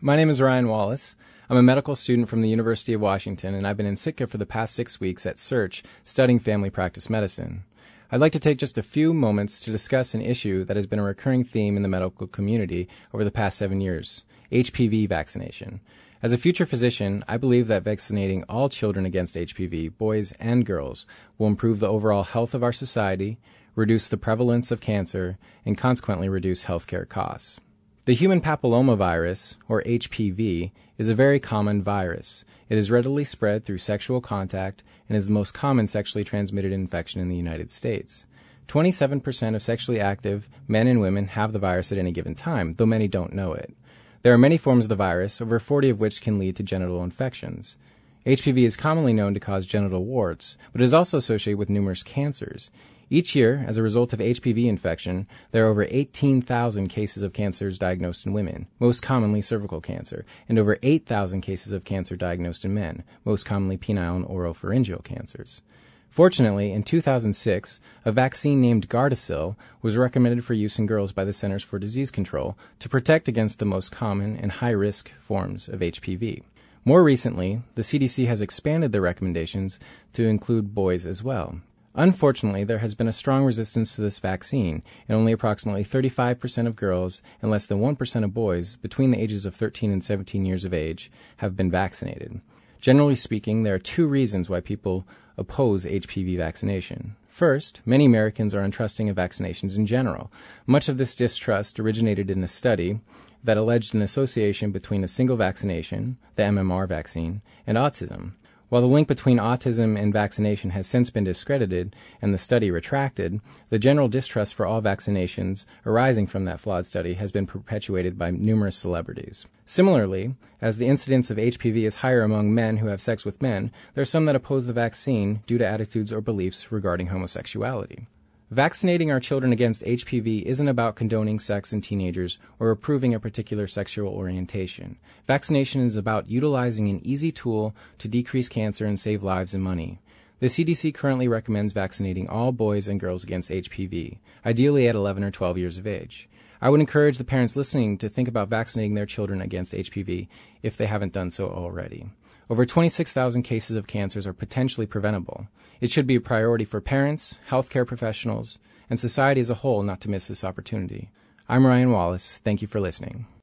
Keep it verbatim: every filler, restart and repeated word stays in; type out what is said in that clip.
My name is Ryan Wallace. I'm a medical student from the University of Washington, and I've been in Sitka for the past six weeks at Search studying family practice medicine. I'd like to take just a few moments to discuss an issue that has been a recurring theme in the medical community over the past seven years, H P V vaccination. As a future physician, I believe that vaccinating all children against H P V, boys and girls, will improve the overall health of our society, reduce the prevalence of cancer, and consequently reduce healthcare costs. The human papillomavirus, or H P V, is a very common virus. It is readily spread through sexual contact and is the most common sexually transmitted infection in the United States. twenty-seven percent of sexually active men and women have the virus at any given time, though many don't know it. There are many forms of the virus, over forty of which can lead to genital infections. H P V is commonly known to cause genital warts, but is also associated with numerous cancers. Each year, as a result of H P V infection, there are over eighteen thousand cases of cancers diagnosed in women, most commonly cervical cancer, and over eight thousand cases of cancer diagnosed in men, most commonly penile and oropharyngeal cancers. Fortunately, in two thousand six, a vaccine named Gardasil was recommended for use in girls by the Centers for Disease Control to protect against the most common and high-risk forms of H P V. More recently, the C D C has expanded their recommendations to include boys as well. Unfortunately, there has been a strong resistance to this vaccine, and only approximately thirty-five percent of girls and less than one percent of boys between the ages of thirteen and seventeen years of age have been vaccinated. Generally speaking, there are two reasons why people oppose H P V vaccination. First, many Americans are untrusting of vaccinations in general. Much of this distrust originated in a study that alleged an association between a single vaccination, the M M R vaccine, and autism. While the link between autism and vaccination has since been discredited and the study retracted, the general distrust for all vaccinations arising from that flawed study has been perpetuated by numerous celebrities. Similarly, as the incidence of H P V is higher among men who have sex with men, there are some that oppose the vaccine due to attitudes or beliefs regarding homosexuality. Vaccinating our children against H P V isn't about condoning sex in teenagers or approving a particular sexual orientation. Vaccination is about utilizing an easy tool to decrease cancer and save lives and money. The C D C currently recommends vaccinating all boys and girls against H P V, ideally at eleven or twelve years of age. I would encourage the parents listening to think about vaccinating their children against H P V if they haven't done so already. Over twenty-six thousand cases of cancers are potentially preventable. It should be a priority for parents, healthcare professionals, and society as a whole not to miss this opportunity. I'm Ryan Wallace. Thank you for listening.